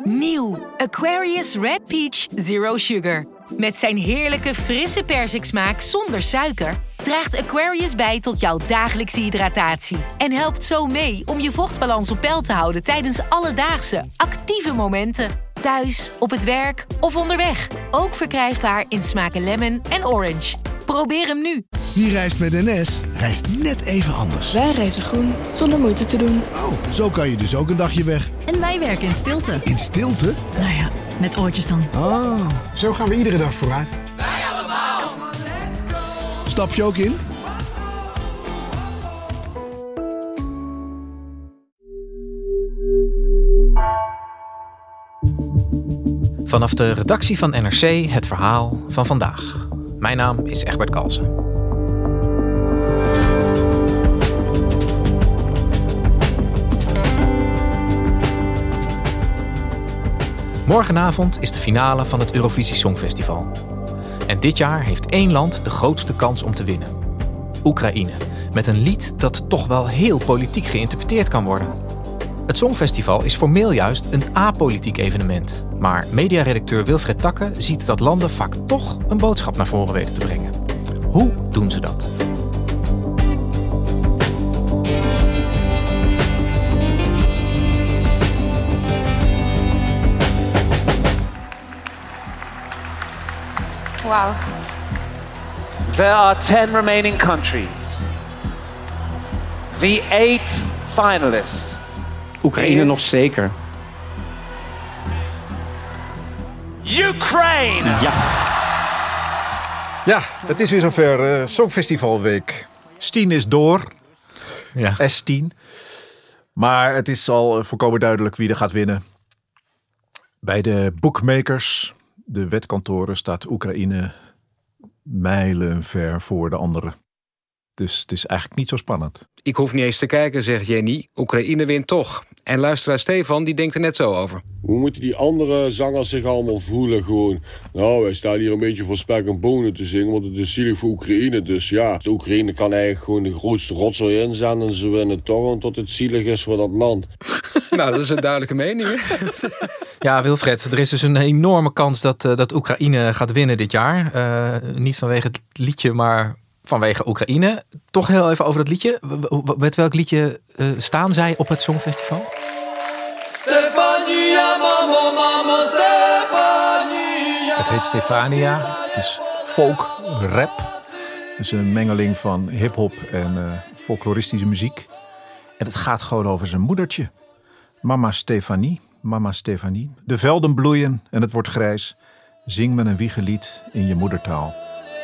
Nieuw Aquarius Red Peach Zero Sugar. Met zijn heerlijke frisse persiksmaak zonder suiker draagt Aquarius bij tot jouw dagelijkse hydratatie. En helpt zo mee om je vochtbalans op peil te houden tijdens alledaagse, actieve momenten. Thuis, op het werk of onderweg. Ook verkrijgbaar in smaken lemon en orange. Probeer hem nu. Wie reist met NS, reist net even anders. Wij reizen groen, zonder moeite te doen. Oh, zo kan je dus ook een dagje weg. En wij werken in stilte. In stilte? Nou ja, met oortjes dan. Oh. Zo gaan we iedere dag vooruit. Wij allemaal. Stap je ook in? Vanaf de redactie van NRC het verhaal van vandaag. Mijn naam is Egbert Kalsen. Morgenavond is de finale van het Eurovisie Songfestival. En dit jaar heeft 1 land de grootste kans om te winnen. Oekraïne, met een lied dat toch wel heel politiek geïnterpreteerd kan worden. Het Songfestival is formeel juist een apolitiek evenement. Maar mediaredacteur Wilfred Takke ziet dat landen vaak toch een boodschap naar voren weten te brengen. Hoe doen ze dat? Wow. There are 10 remaining countries. The 8th finalist. Oekraïne nog zeker. Ukraine! Ja, het is weer zover. Songfestivalweek. Stien is door. Ja. S10. Maar het is al volkomen duidelijk wie er gaat winnen. Bij de bookmakers, de wetkantoren, staat Oekraïne mijlenver voor de anderen. Dus het is eigenlijk niet zo spannend. Ik hoef niet eens te kijken, zegt Jenny. Oekraïne wint toch. En luisteraar Stefan, die denkt er net zo over. Hoe moeten die andere zangers zich allemaal voelen? Gewoon, nou, wij staan hier een beetje voor spek en bonen te zingen, want het is zielig voor Oekraïne. Dus ja, de Oekraïne kan eigenlijk gewoon de grootste rotzooi inzetten en ze winnen toch omdat het zielig is voor dat land. Nou, dat is een duidelijke mening, hè? Ja, Wilfred, er is dus een enorme kans dat Oekraïne gaat winnen dit jaar. Niet vanwege het liedje, maar vanwege Oekraïne. Toch heel even over dat liedje. Met welk liedje staan zij op het Songfestival? Stefania, mama, mama, Stefania. Het heet Stefania. Het is folk, rap. Het is een mengeling van hiphop en folkloristische muziek. En het gaat gewoon over zijn moedertje. Mama Stefanie. Mama Stefanie. De velden bloeien en het wordt grijs. Zing me een wiegelied in je moedertaal.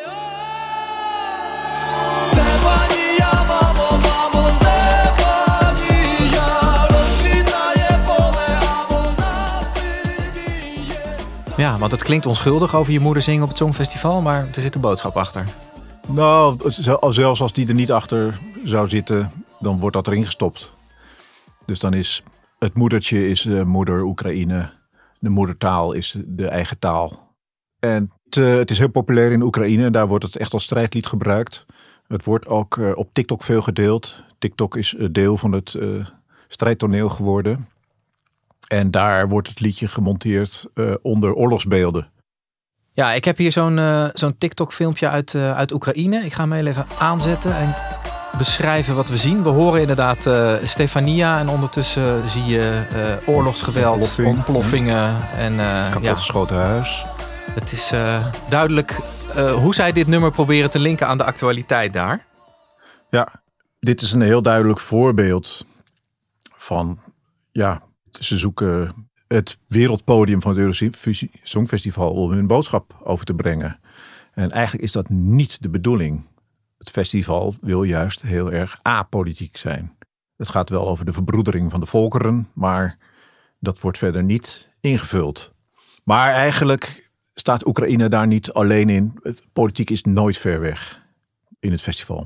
Ja, want het klinkt onschuldig over je moeder zingen op het Songfestival, maar er zit een boodschap achter. Nou, zelfs als die er niet achter zou zitten, dan wordt dat erin gestopt. Dus dan is het moedertje is moeder Oekraïne, de moedertaal is de eigen taal. En het is heel populair in Oekraïne, daar wordt het echt als strijdlied gebruikt. Het wordt ook op TikTok veel gedeeld. TikTok is deel van het strijdtoneel geworden. En daar wordt het liedje gemonteerd onder oorlogsbeelden. Ja, ik heb hier zo'n TikTok-filmpje uit Oekraïne. Ik ga hem heel even aanzetten en beschrijven wat we zien. We horen inderdaad Stefania en ondertussen zie je oorlogsgeweld, ontploffingen en kapotgeschoten huis. Het is duidelijk hoe zij dit nummer proberen te linken aan de actualiteit daar. Ja, dit is een heel duidelijk voorbeeld van, ja, ze zoeken het wereldpodium van het Eurovisie Songfestival om hun boodschap over te brengen. En eigenlijk is dat niet de bedoeling. Het festival wil juist heel erg apolitiek zijn. Het gaat wel over de verbroedering van de volkeren, maar dat wordt verder niet ingevuld. Maar eigenlijk staat Oekraïne daar niet alleen in. Politiek is nooit ver weg in het festival.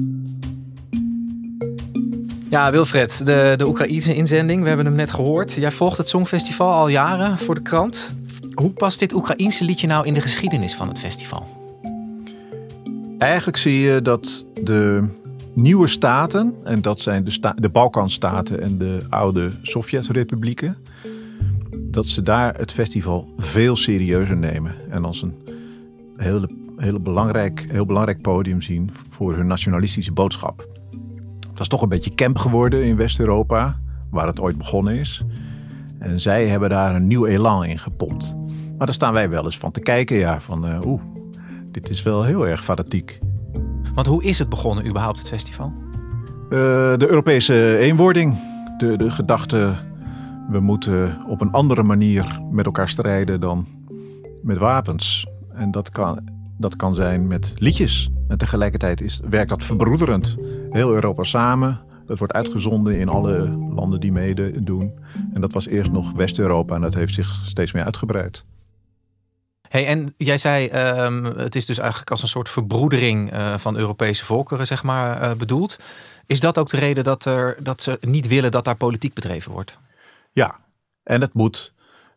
Ja, Wilfred, de Oekraïnse inzending, we hebben hem net gehoord. Jij volgt het Songfestival al jaren voor de krant. Hoe past dit Oekraïense liedje nou in de geschiedenis van het festival? Eigenlijk zie je dat de nieuwe staten, en dat zijn de Balkanstaten en de oude Sovjetrepublieken, dat ze daar het festival veel serieuzer nemen. En als een heel belangrijk podium zien voor hun nationalistische boodschap. Het was toch een beetje camp geworden in West-Europa, waar het ooit begonnen is. En zij hebben daar een nieuw elan in gepompt. Maar daar staan wij wel eens van te kijken. Dit is wel heel erg fanatiek. Want hoe is het begonnen überhaupt, het festival? De Europese eenwording. De gedachte, we moeten op een andere manier met elkaar strijden dan met wapens. En dat kan zijn met liedjes. En tegelijkertijd werkt dat verbroederend. Heel Europa samen. Dat wordt uitgezonden in alle landen die meedoen. En dat was eerst nog West-Europa en dat heeft zich steeds meer uitgebreid. Hey, en jij zei, het is dus eigenlijk als een soort verbroedering van Europese volkeren, zeg maar, bedoeld. Is dat ook de reden dat ze niet willen dat daar politiek bedreven wordt? Ja, en het moet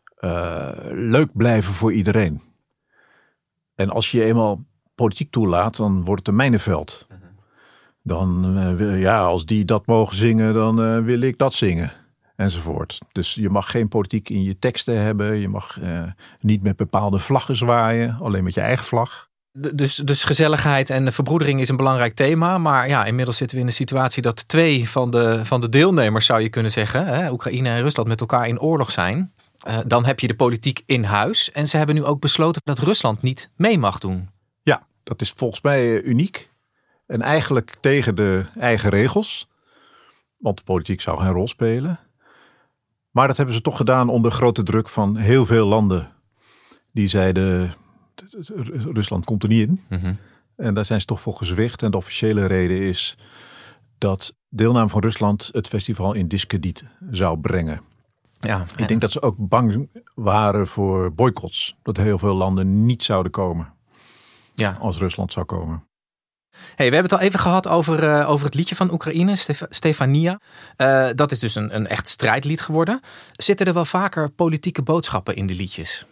leuk blijven voor iedereen. En als je eenmaal politiek toelaat, dan wordt het een mijnenveld. Dan, als die dat mogen zingen, dan wil ik dat zingen. Enzovoort. Dus je mag geen politiek in je teksten hebben. Je mag niet met bepaalde vlaggen zwaaien. Alleen met je eigen vlag. Dus gezelligheid en verbroedering is een belangrijk thema. Maar ja, inmiddels zitten we in de situatie dat 2 van de deelnemers, zou je kunnen zeggen, Oekraïne en Rusland, met elkaar in oorlog zijn. Dan heb je de politiek in huis. En ze hebben nu ook besloten dat Rusland niet mee mag doen. Ja, dat is volgens mij uniek. En eigenlijk tegen de eigen regels. Want de politiek zou geen rol spelen. Maar dat hebben ze toch gedaan onder grote druk van heel veel landen. Die zeiden, Rusland komt er niet in. Mm-hmm. En daar zijn ze toch voor gezwicht. En de officiële reden is dat deelname van Rusland het festival in diskrediet zou brengen. Ja, ik denk dat ze ook bang waren voor boycotts. Dat heel veel landen niet zouden komen. Ja. Als Rusland zou komen. Hey, we hebben het al even gehad over het liedje van Oekraïne, Stefania. Dat is dus een echt strijdlied geworden. Zitten er wel vaker politieke boodschappen in de liedjes?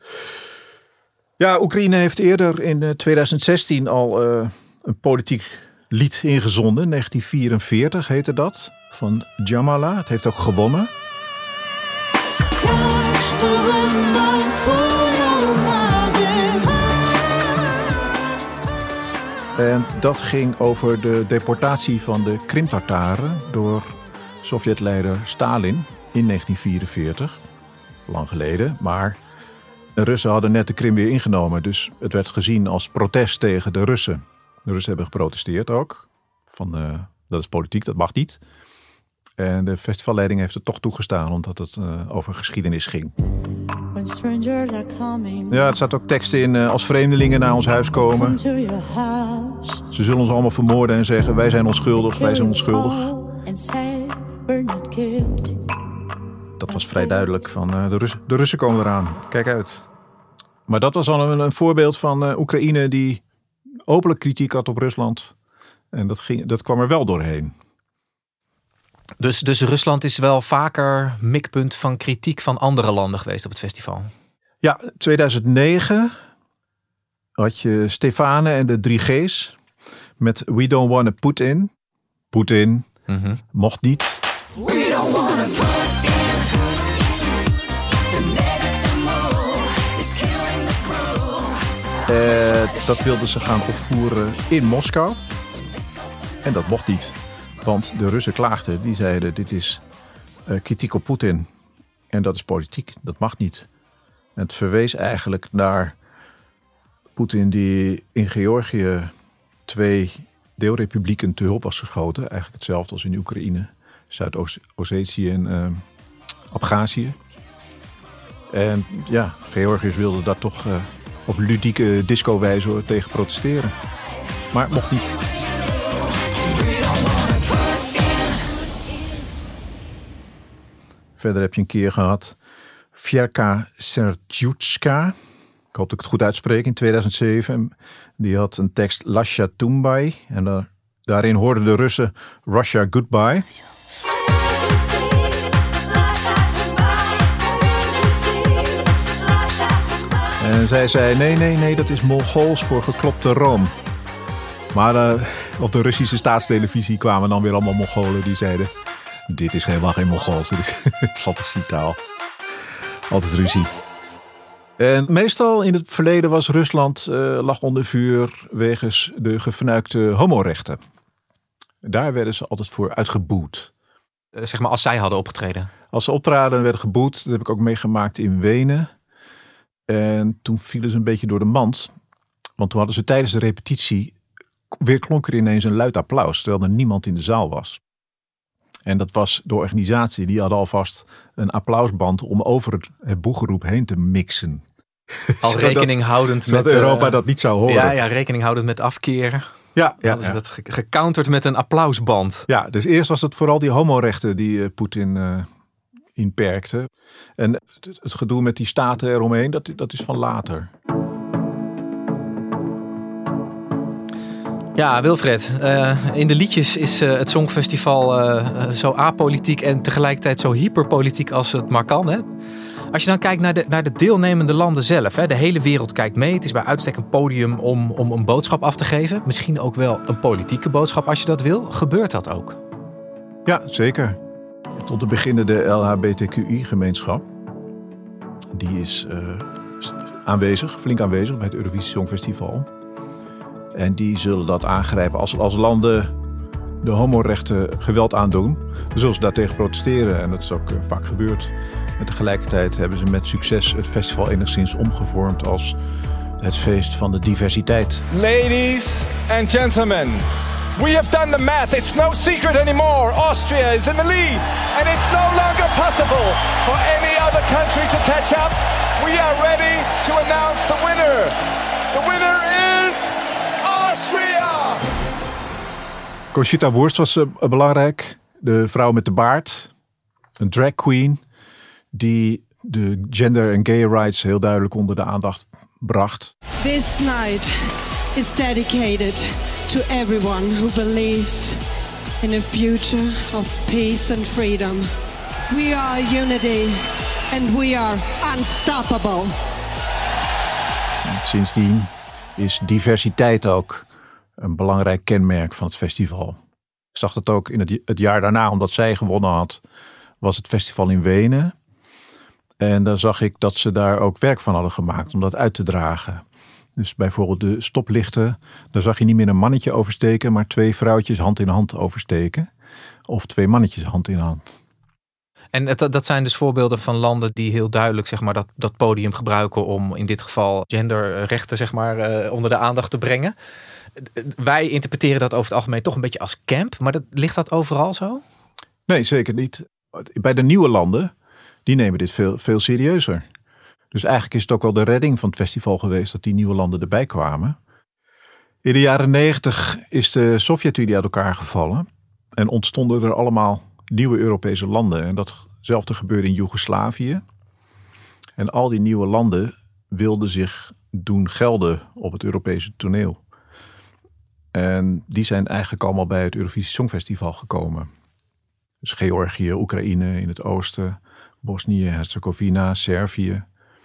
Ja, Oekraïne heeft eerder in 2016 al een politiek lied ingezonden. 1944 heette dat, van Jamala. Het heeft ook gewonnen. En dat ging over de deportatie van de Krim-Tartaren door Sovjetleider Stalin in 1944. Lang geleden, maar de Russen hadden net de Krim weer ingenomen. Dus het werd gezien als protest tegen de Russen. De Russen hebben geprotesteerd ook. Dat is politiek, dat mag niet. En de festivalleiding heeft het toch toegestaan, omdat het over geschiedenis ging. Ja, het staat ook teksten in als vreemdelingen naar ons huis komen. Ze zullen ons allemaal vermoorden en zeggen, wij zijn onschuldig, wij zijn onschuldig. Dat was vrij duidelijk van de Russen komen eraan, kijk uit. Maar dat was al een voorbeeld van Oekraïne die openlijk kritiek had op Rusland. En dat kwam er wel doorheen. Dus Rusland is wel vaker mikpunt van kritiek van andere landen geweest op het festival? Ja, 2009 had je Stefane en de 3G's met We Don't Wanna Put In. Poetin mocht niet. We don't wanna put in. The negative move is killing the crew. Dat wilden ze gaan opvoeren in Moskou. En dat mocht niet. Want de Russen klaagden, die zeiden dit is kritiek op Poetin. En dat is politiek, dat mag niet. En het verwees eigenlijk naar Poetin die in Georgië 2 deelrepublieken te hulp was geschoten. Eigenlijk hetzelfde als in Oekraïne, Zuid-Ossetië en Abhazie. En ja, Georgiërs wilden daar toch op ludieke disco-wijze tegen protesteren. Maar het mocht niet. Verder heb je een keer gehad Vierka Sertjutska. Ik hoop dat ik het goed uitspreek, in 2007. Die had een tekst Lasha Tumbai. En daarin hoorden de Russen Russia Goodbye. En zij zei nee, dat is Mongols voor geklopte room. Maar op de Russische staatstelevisie kwamen dan weer allemaal Mongolen die zeiden... Dit is helemaal geen Mongols, dit is fantasietaal. Altijd ruzie. En meestal in het verleden was Rusland lag onder vuur wegens de gefnuikte homorechten. Daar werden ze altijd voor uitgeboet. Zeg maar als zij hadden opgetreden. Als ze optraden werden geboet. Dat heb ik ook meegemaakt in Wenen. En toen vielen ze een beetje door de mand. Want toen hadden ze tijdens de repetitie... weer klonk er ineens een luid applaus. Terwijl er niemand in de zaal was. En dat was de organisatie. Die hadden alvast een applausband om over het boegeroep heen te mixen. Al rekening houdend met... Dat Europa dat niet zou horen. Ja, rekening houdend met afkeer. Ja. Hadden ze dat gecounterd met een applausband. Ja, dus eerst was het vooral die homorechten die Poetin inperkte. En het gedoe met die staten eromheen, dat is van later. Ja, Wilfred, in de liedjes is het Songfestival zo apolitiek en tegelijkertijd zo hyperpolitiek als het maar kan. Hè? Als je dan kijkt naar de deelnemende landen zelf, hè, de hele wereld kijkt mee. Het is bij uitstek een podium om een boodschap af te geven. Misschien ook wel een politieke boodschap als je dat wil. Gebeurt dat ook? Ja, zeker. Tot te beginnen de LHBTQI-gemeenschap. Die is flink aanwezig bij het Eurovisie Songfestival. En die zullen dat aangrijpen als landen de homorechten geweld aandoen. Dan zullen ze daartegen protesteren en dat is ook vaak gebeurd. En tegelijkertijd hebben ze met succes het festival enigszins omgevormd als het feest van de diversiteit. Ladies and gentlemen, we have done the math. It's no secret anymore. Austria is in the lead and it's no longer possible for any other country to catch up. We are ready to announce the winner. The winner is Austria! Conchita Wurst was belangrijk. De vrouw met de baard. Een drag queen. Die de gender en gay rights heel duidelijk onder de aandacht bracht. This night is dedicated to everyone who believes in a future of peace and freedom. We are unity and we are unstoppable. En sindsdien is diversiteit ook een belangrijk kenmerk van het festival. Ik zag dat ook in het jaar daarna, omdat zij gewonnen had, was het festival in Wenen. En dan zag ik dat ze daar ook werk van hadden gemaakt om dat uit te dragen. Dus bijvoorbeeld de stoplichten, daar zag je niet meer een mannetje oversteken, maar 2 vrouwtjes hand in hand oversteken. Of 2 mannetjes hand in hand. En dat zijn dus voorbeelden van landen die heel duidelijk zeg maar, dat podium gebruiken om in dit geval genderrechten zeg maar, onder de aandacht te brengen. Wij interpreteren dat over het algemeen toch een beetje als camp, maar ligt dat overal zo? Nee, zeker niet. Bij de nieuwe landen, die nemen dit veel serieuzer. Dus eigenlijk is het ook wel de redding van het festival geweest dat die nieuwe landen erbij kwamen. In de jaren 90 is de Sovjet-Unie uit elkaar gevallen en ontstonden er allemaal nieuwe Europese landen. En datzelfde gebeurde in Joegoslavië. En al die nieuwe landen wilden zich doen gelden op het Europese toneel. En die zijn eigenlijk allemaal bij het Eurovisie Songfestival gekomen. Dus Georgië, Oekraïne in het oosten, Bosnië, Herzegovina, Servië.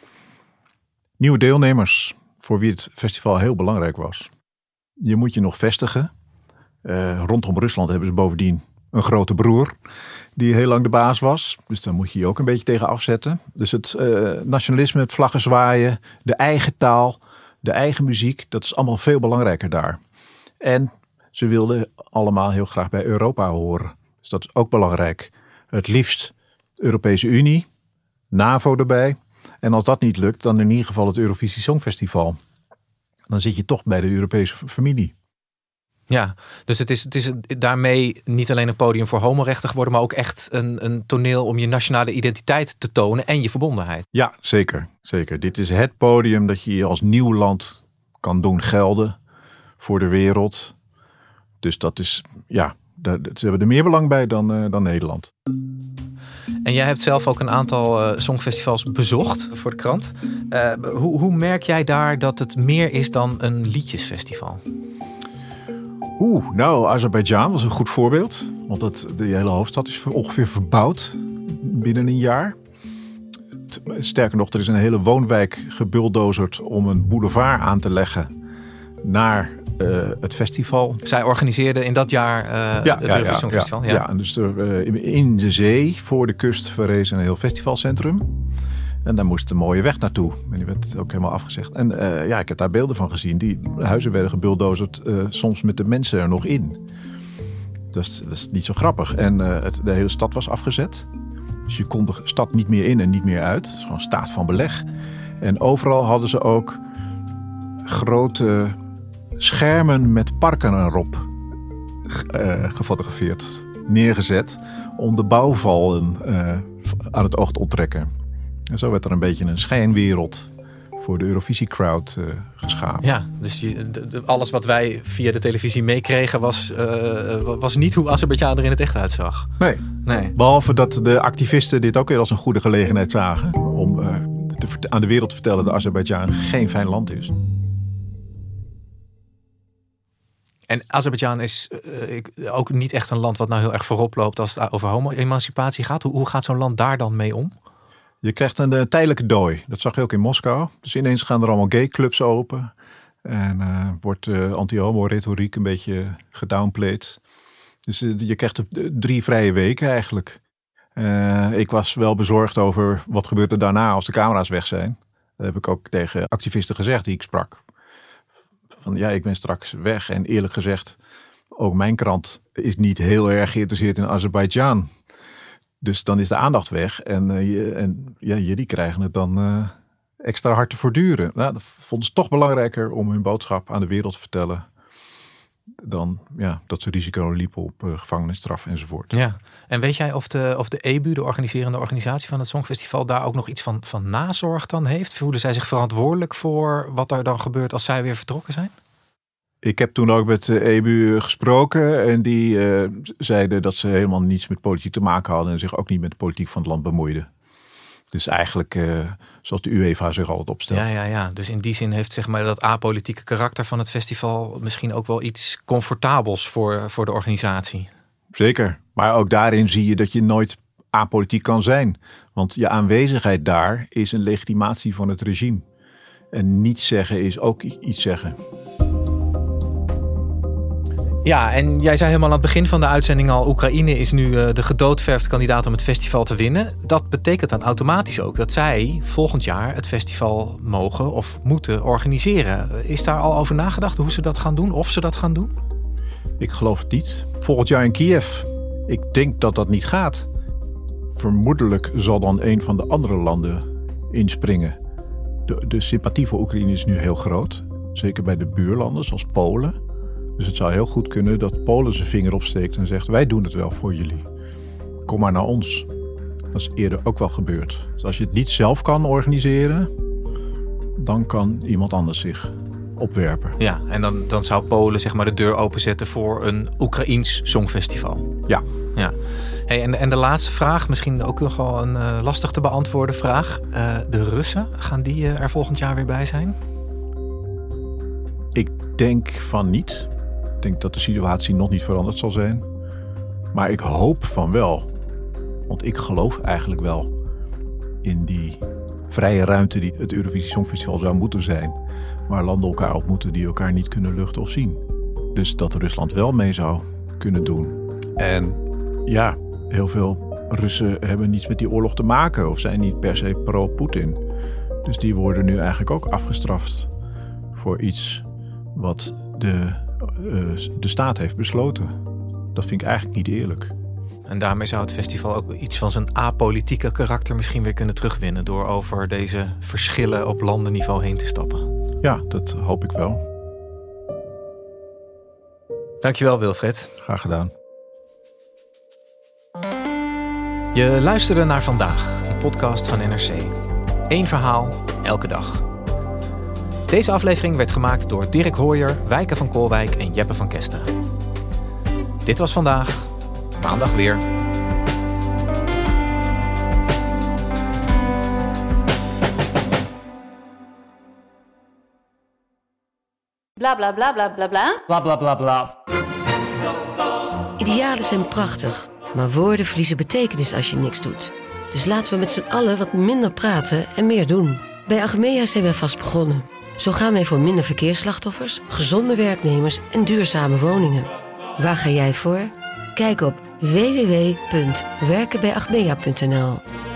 Nieuwe deelnemers voor wie het festival heel belangrijk was. Je moet je nog vestigen. Rondom Rusland hebben ze bovendien een grote broer die heel lang de baas was. Dus daar moet je je ook een beetje tegen afzetten. Dus het nationalisme, het vlaggen zwaaien, de eigen taal, de eigen muziek, dat is allemaal veel belangrijker daar. En ze wilden allemaal heel graag bij Europa horen. Dus dat is ook belangrijk. Het liefst Europese Unie, NAVO erbij. En als dat niet lukt, dan in ieder geval het Eurovisie Songfestival. Dan zit je toch bij de Europese familie. Ja, dus het is daarmee niet alleen een podium voor homorechten geworden, maar ook echt een toneel om je nationale identiteit te tonen en je verbondenheid. Ja, zeker. Zeker. Dit is het podium dat je als nieuw land kan doen gelden voor de wereld. Dus dat is, ja, ze hebben er meer belang bij dan Nederland. En jij hebt zelf ook een aantal songfestivals bezocht voor de krant. Hoe merk jij daar dat het meer is dan een liedjesfestival? Nou, Azerbeidzjan was een goed voorbeeld. Want de hele hoofdstad is ongeveer verbouwd binnen een jaar. Sterker nog, er is een hele woonwijk gebulldozerd om een boulevard aan te leggen naar het festival. Zij organiseerden in dat jaar het Eurovisie Songfestival. Ja, dus in de zee voor de kust verrees een heel festivalcentrum. En daar moest een mooie weg naartoe. En die werd ook helemaal afgezegd. En ik heb daar beelden van gezien. Die huizen werden gebulldozerd, soms met de mensen er nog in. Dat is niet zo grappig. En de hele stad was afgezet. Dus je kon de stad niet meer in en niet meer uit. Het is gewoon staat van beleg. En overal hadden ze ook grote schermen met parken erop gefotografeerd, neergezet, om de bouwvallen aan het oog te onttrekken. En zo werd er een beetje een schijnwereld voor de Eurovisie-crowd geschapen. Ja, dus alles wat wij via de televisie meekregen was niet hoe Azerbeidzjan er in het echt uitzag. Nee. Behalve dat de activisten dit ook weer als een goede gelegenheid zagen om aan de wereld te vertellen dat Azerbeidzjan geen fijn land is. En Azerbeidzjan is ook niet echt een land wat nou heel erg voorop loopt als het over homo-emancipatie gaat. Hoe gaat zo'n land daar dan mee om? Je krijgt een tijdelijke dooi. Dat zag je ook in Moskou. Dus ineens gaan er allemaal gayclubs open. En wordt anti-homo-retoriek een beetje gedownplayed. Dus je krijgt 3 vrije weken eigenlijk. Ik was wel bezorgd over wat gebeurt er daarna als de camera's weg zijn. Dat heb ik ook tegen activisten gezegd die ik sprak. Van ja, ik ben straks weg. En eerlijk gezegd, ook mijn krant is niet heel erg geïnteresseerd in Azerbeidzjan. Dus dan is de aandacht weg. En jullie krijgen het dan extra hard te voortduren. Nou, dat vonden ze toch belangrijker om hun boodschap aan de wereld te vertellen. Dan dat ze risico liepen op gevangenisstraf enzovoort. Ja, en weet jij of de EBU, de organiserende organisatie van het Songfestival, daar ook nog iets van nazorg dan heeft? Voelen zij zich verantwoordelijk voor wat er dan gebeurt als zij weer vertrokken zijn? Ik heb toen ook met de EBU gesproken en die zeiden dat ze helemaal niets met politiek te maken hadden en zich ook niet met de politiek van het land bemoeiden. Dus eigenlijk zoals de UEFA zich altijd opstelt. Ja. Dus in die zin heeft zeg maar dat apolitieke karakter van het festival misschien ook wel iets comfortabels voor de organisatie. Zeker, maar ook daarin zie je dat je nooit apolitiek kan zijn. Want je aanwezigheid daar is een legitimatie van het regime. En niets zeggen is ook iets zeggen. Ja, en jij zei helemaal aan het begin van de uitzending al, Oekraïne is nu de gedoodverfde kandidaat om het festival te winnen. Dat betekent dan automatisch ook dat zij volgend jaar het festival mogen of moeten organiseren. Is daar al over nagedacht hoe ze dat gaan doen, of ze dat gaan doen? Ik geloof het niet. Volgend jaar in Kiev. Ik denk dat dat niet gaat. Vermoedelijk zal dan een van de andere landen inspringen. De sympathie voor Oekraïne is nu heel groot. Zeker bij de buurlanden zoals Polen. Dus het zou heel goed kunnen dat Polen zijn vinger opsteekt en zegt: wij doen het wel voor jullie. Kom maar naar ons. Dat is eerder ook wel gebeurd. Dus als je het niet zelf kan organiseren, dan kan iemand anders zich opwerpen. Ja, en dan zou Polen zeg maar de deur openzetten voor een Oekraïens songfestival. Ja. Hey, en de laatste vraag, misschien ook nog wel een lastig te beantwoorden vraag. De Russen, gaan die er volgend jaar weer bij zijn? Ik denk van niet. Ik denk dat de situatie nog niet veranderd zal zijn. Maar ik hoop van wel. Want ik geloof eigenlijk wel in die vrije ruimte die het Eurovisie Songfestival zou moeten zijn. Waar landen elkaar ontmoeten die elkaar niet kunnen luchten of zien. Dus dat Rusland wel mee zou kunnen doen. En ja, heel veel Russen hebben niets met die oorlog te maken. Of zijn niet per se pro-Poetin. Dus die worden nu eigenlijk ook afgestraft voor iets wat de staat heeft besloten. Dat vind ik eigenlijk niet eerlijk. En daarmee zou het festival ook iets van zijn apolitieke karakter misschien weer kunnen terugwinnen door over deze verschillen op landenniveau heen te stappen. Ja, dat hoop ik wel. Dankjewel, Wilfred. Graag gedaan. Je luisterde naar Vandaag, een podcast van NRC. 1 verhaal, elke dag. Deze aflevering werd gemaakt door Dirk Hooyer, Wijken van Koolwijk en Jeppe van Kesteren. Dit was Vandaag, maandag weer. Bla bla bla bla bla bla. Bla bla bla bla. Idealen zijn prachtig, maar woorden verliezen betekenis als je niks doet. Dus laten we met z'n allen wat minder praten en meer doen. Bij Achmea zijn we vast begonnen. Zo gaan wij voor minder verkeersslachtoffers, gezonde werknemers en duurzame woningen. Waar ga jij voor? Kijk op www.werkenbijachmea.nl.